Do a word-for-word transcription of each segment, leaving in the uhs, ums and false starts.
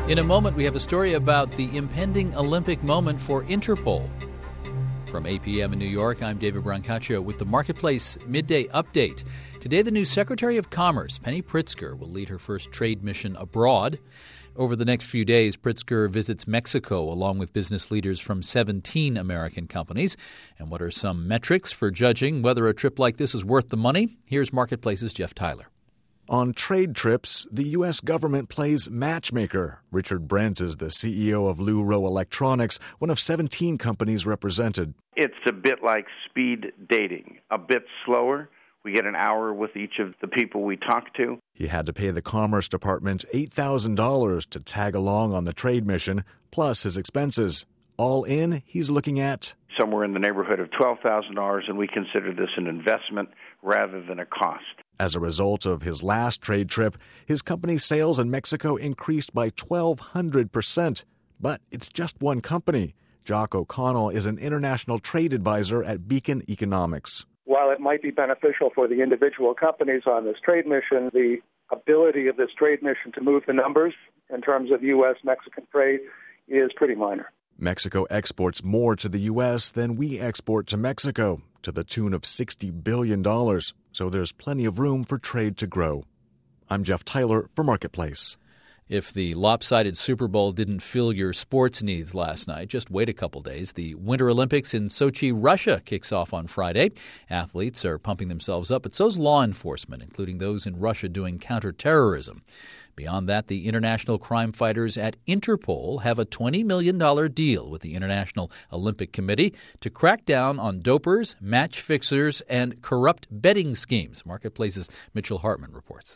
In a moment, we have a story about the impending Olympic moment for Interpol. From eight p.m. in New York, I'm David Brancaccio with the Marketplace Midday Update. Today, the new Secretary of Commerce, Penny Pritzker, will lead her first trade mission abroad. Over the next few days, Pritzker visits Mexico along with business leaders from seventeen American companies. And what are some metrics for judging whether a trip like this is worth the money? Here's Marketplace's Jeff Tyler. On trade trips, the U S government plays matchmaker. Richard Brent is the C E O of Luro Electronics, one of seventeen companies represented. It's a bit like speed dating, a bit slower. We get an hour with each of the people we talk to. He had to pay the Commerce Department eight thousand dollars to tag along on the trade mission, plus his expenses. All in, he's looking at somewhere in the neighborhood of twelve thousand dollars, and we consider this an investment rather than a cost. As a result of his last trade trip, his company's sales in Mexico increased by twelve hundred percent. But it's just one company. Jock O'Connell is an international trade advisor at Beacon Economics. While it might be beneficial for the individual companies on this trade mission, the ability of this trade mission to move the numbers in terms of U S Mexican trade is pretty minor. Mexico exports more to the U S than we export to Mexico, to the tune of sixty billion dollars. So there's plenty of room for trade to grow. I'm Jeff Tyler for Marketplace. If the lopsided Super Bowl didn't fill your sports needs last night, just wait a couple days. The Winter Olympics in Sochi, Russia kicks off on Friday. Athletes are pumping themselves up, but so's law enforcement, including those in Russia doing counterterrorism. Beyond that, the international crime fighters at Interpol have a twenty million dollars deal with the International Olympic Committee to crack down on dopers, match fixers, and corrupt betting schemes. Marketplace's Mitchell Hartman reports.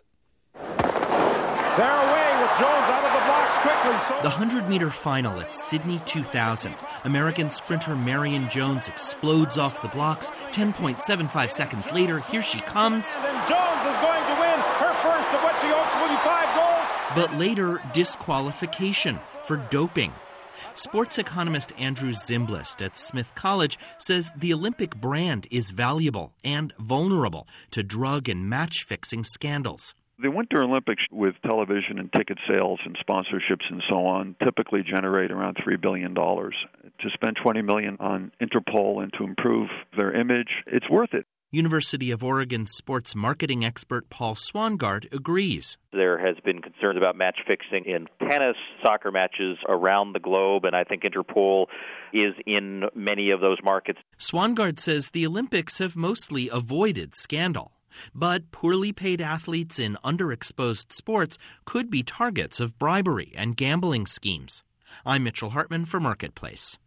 They're away with Jones out of the blocks quickly. So- the hundred-meter final at Sydney two thousand. American sprinter Marion Jones explodes off the blocks. ten point seven five seconds later, here she comes. And then Jones is going to win her first of what she hopes will be five goals. But later, disqualification for doping. Sports economist Andrew Zimblist at Smith College says the Olympic brand is valuable and vulnerable to drug and match-fixing scandals. The Winter Olympics, with television and ticket sales and sponsorships and so on, typically generate around three billion dollars. To spend twenty million dollars on Interpol and to improve their image, it's worth it. University of Oregon sports marketing expert Paul Swangard agrees. There has been concerns about match fixing in tennis, soccer matches around the globe, and I think Interpol is in many of those markets. Swangard says the Olympics have mostly avoided scandal. But poorly paid athletes in underexposed sports could be targets of bribery and gambling schemes. I'm Mitchell Hartman for Marketplace.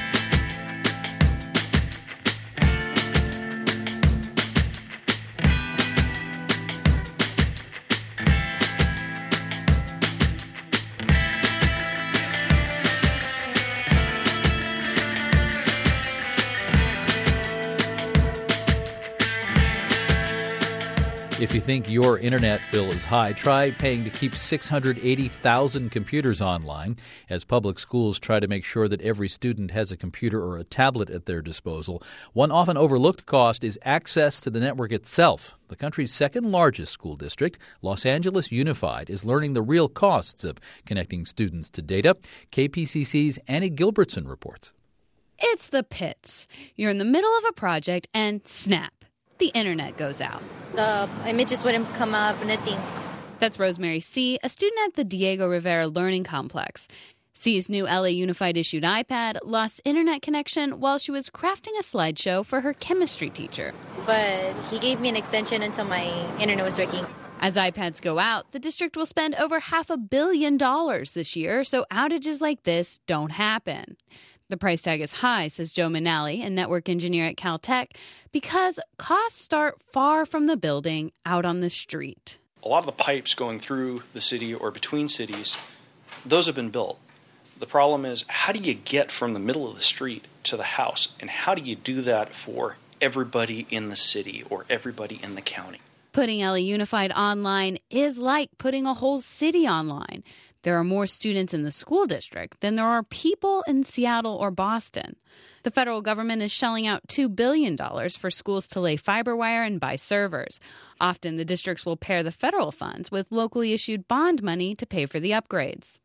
If you think your internet bill is high, try paying to keep six hundred eighty thousand computers online. As public schools try to make sure that every student has a computer or a tablet at their disposal, one often overlooked cost is access to the network itself. The country's second largest school district, Los Angeles Unified, is learning the real costs of connecting students to data. K P C C's Annie Gilbertson reports. It's the pits. You're in the middle of a project and snap. The internet goes out. The images wouldn't come up, nothing. That's Rosemary C., a student at the Diego Rivera Learning Complex. C's new L A Unified issued iPad lost internet connection while she was crafting a slideshow for her chemistry teacher. But he gave me an extension until my internet was working. As iPads go out, the district will spend over half a billion dollars this year, so outages like this don't happen. The price tag is high, says Joe Manali, a network engineer at Caltech, because costs start far from the building, out on the street. A lot of the pipes going through the city or between cities, those have been built. The problem is, how do you get from the middle of the street to the house? And how do you do that for everybody in the city or everybody in the county? Putting L A Unified online is like putting a whole city online. There are more students in the school district than there are people in Seattle or Boston. The federal government is shelling out two billion dollars for schools to lay fiber wire and buy servers. Often the districts will pair the federal funds with locally issued bond money to pay for the upgrades.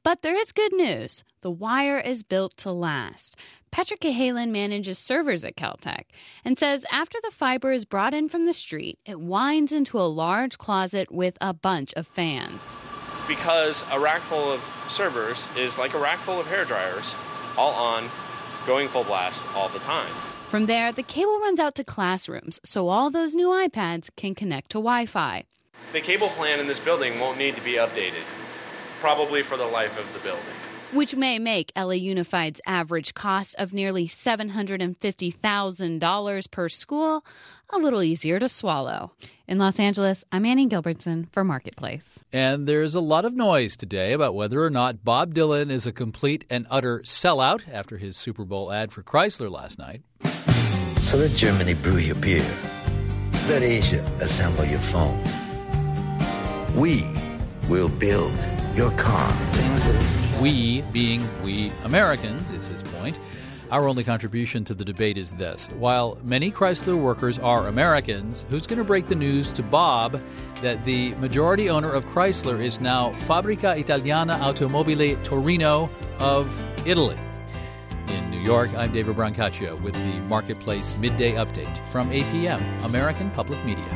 But there is good news. The wire is built to last. Patrick Cahalan manages servers at Caltech and says after the fiber is brought in from the street, it winds into a large closet with a bunch of fans. Because a rack full of servers is like a rack full of hairdryers, all on, going full blast all the time. From there, the cable runs out to classrooms, so all those new iPads can connect to Wi-Fi. The cable plan in this building won't need to be updated, probably for the life of the building. Which may make L A Unified's average cost of nearly seven hundred fifty thousand dollars per school a little easier to swallow. In Los Angeles, I'm Annie Gilbertson for Marketplace. And there's a lot of noise today about whether or not Bob Dylan is a complete and utter sellout after his Super Bowl ad for Chrysler last night. So let Germany brew your beer. Let Asia assemble your phone. We will build your car. We, being we Americans, is his point. Our only contribution to the debate is this. While many Chrysler workers are Americans, who's going to break the news to Bob that the majority owner of Chrysler is now Fabbrica Italiana Automobile Torino of Italy? In New York, I'm David Brancaccio with the Marketplace Midday Update from A P M, American Public Media.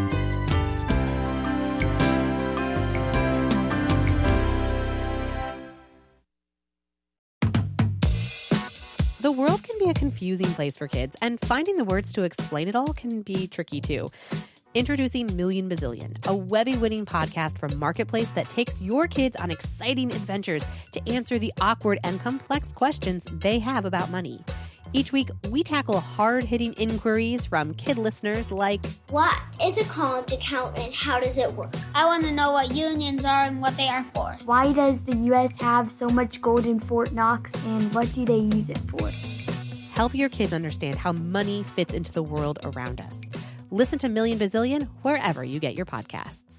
The world can be a confusing place for kids, and finding the words to explain it all can be tricky too. Introducing Million Bazillion, a Webby-winning podcast from Marketplace that takes your kids on exciting adventures to answer the awkward and complex questions they have about money. Each week, we tackle hard-hitting inquiries from kid listeners like, what is a college account and how does it work? I want to know what unions are and what they are for. Why does the U S have so much gold in Fort Knox and what do they use it for? Help your kids understand how money fits into the world around us. Listen to Million Bazillion wherever you get your podcasts.